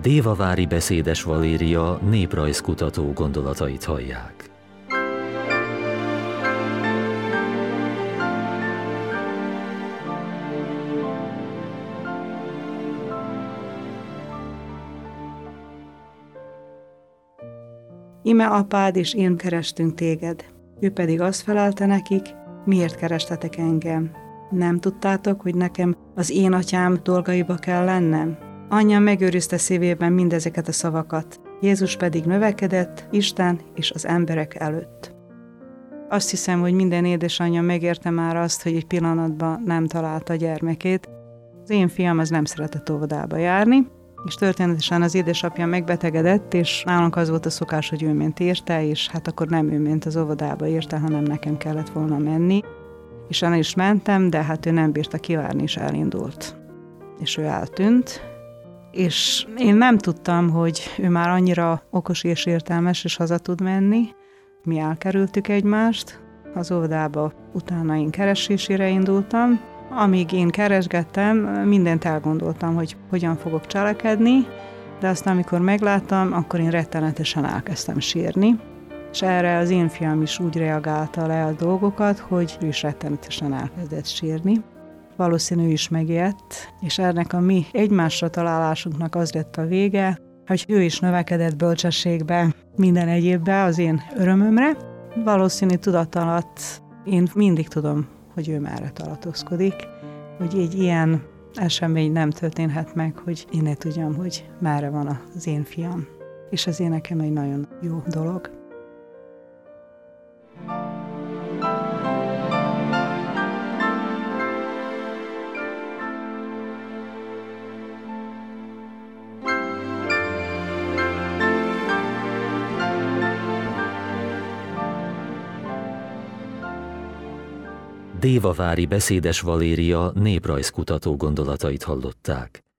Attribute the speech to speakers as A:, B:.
A: Dévavári Beszédes Valéria néprajzkutató gondolatait hallják.
B: Ime apád és én kerestünk téged. Ő pedig azt felelte nekik, miért kerestetek engem? Nem tudtátok, hogy nekem az én atyám dolgaiba kell lennem? Anyja megőrizte szívében mindezeket a szavakat. Jézus pedig növekedett Isten és az emberek előtt. Azt hiszem, hogy minden édesanyja megérte már azt, hogy egy pillanatban nem találta a gyermekét. Az én fiam az nem szeretett óvodába járni, és történetesen az édesapja megbetegedett, és nálunk az volt a szokás, hogy ő ment érte, és hát akkor nem ő ment az óvodába érte, hanem nekem kellett volna menni. És el is mentem, de hát ő nem bírta kivárni, és elindult. És ő eltűnt, és én nem tudtam, hogy ő már annyira okos és értelmes, és haza tud menni. Mi elkerültük egymást, az óvodába utána én keresésére indultam. Amíg én keresgettem, mindent elgondoltam, hogy hogyan fogok cselekedni, de aztán, amikor megláttam, akkor én rettenetesen elkezdtem sírni, és erre az én fiam is úgy reagálta le a dolgokat, hogy ő is rettenetesen elkezdett sírni. Valószínű is megijedt, és ennek a mi egymásra találásunknak az lett a vége, hogy ő is növekedett bölcsességbe, minden egyébbe az én örömömre. Valószínű tudatalatt én mindig tudom, hogy ő merre tartózkodik, hogy egy ilyen esemény nem történhet meg, hogy én ne tudjam, hogy merre van az én fiam. És ez én nekem egy nagyon jó dolog.
A: Dévavári Beszédes Valéria néprajzkutató gondolatait hallották.